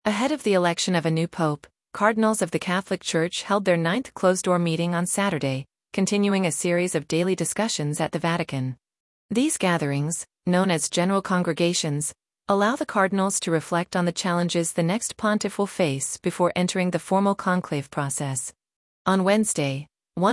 Ahead of the election of a new pope, cardinals of the Catholic Church held their ninth closed-door meeting on Saturday, continuing a series of daily discussions at the Vatican. These gatherings, known as general congregations, allow the cardinals to reflect on the challenges the next pontiff will face before entering the formal conclave process. On Wednesday,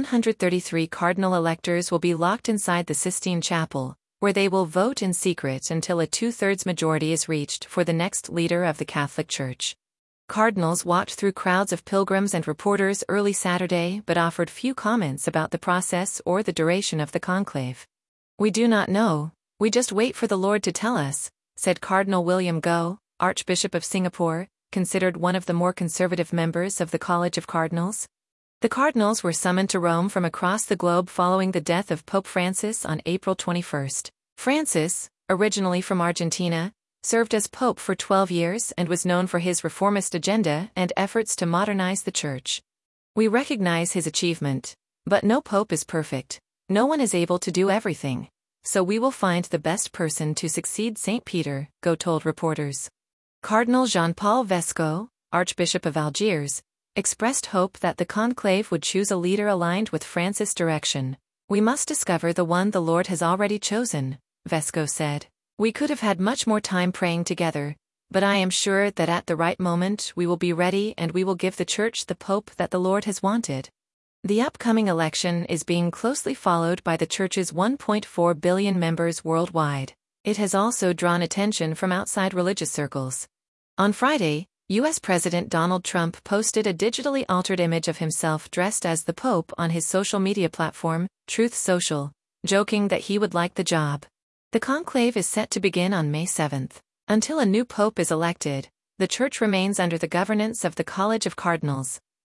133 cardinal electors will be locked inside the Sistine Chapel, where they will vote in secret until a two-thirds majority is reached for the next leader of the Catholic Church. Cardinals walked through crowds of pilgrims and reporters early Saturday but offered few comments about the process or the duration of the conclave. "We do not know, we just wait for the Lord to tell us," said Cardinal William Goh, Archbishop of Singapore, considered one of the more conservative members of the College of Cardinals. The cardinals were summoned to Rome from across the globe following the death of Pope Francis on April 21. Francis, originally from Argentina, served as pope for 12 years and was known for his reformist agenda and efforts to modernize the Church. "We recognize his achievement, but no pope is perfect. No one is able to do everything. So we will find the best person to succeed St. Peter," Goh told reporters. Cardinal Jean-Paul Vesco, Archbishop of Algiers, expressed hope that the conclave would choose a leader aligned with Francis' direction. "We must discover the one the Lord has already chosen," Vesco said. "We could have had much more time praying together, but I am sure that at the right moment we will be ready and we will give the Church the Pope that the Lord has wanted." The upcoming election is being closely followed by the Church's 1.4 billion members worldwide. It has also drawn attention from outside religious circles. On Friday, U.S. President Donald Trump posted a digitally altered image of himself dressed as the Pope on his social media platform, Truth Social, joking that he would like the job. The conclave is set to begin on May 7. Until a new pope is elected, the Church remains under the governance of the College of Cardinals.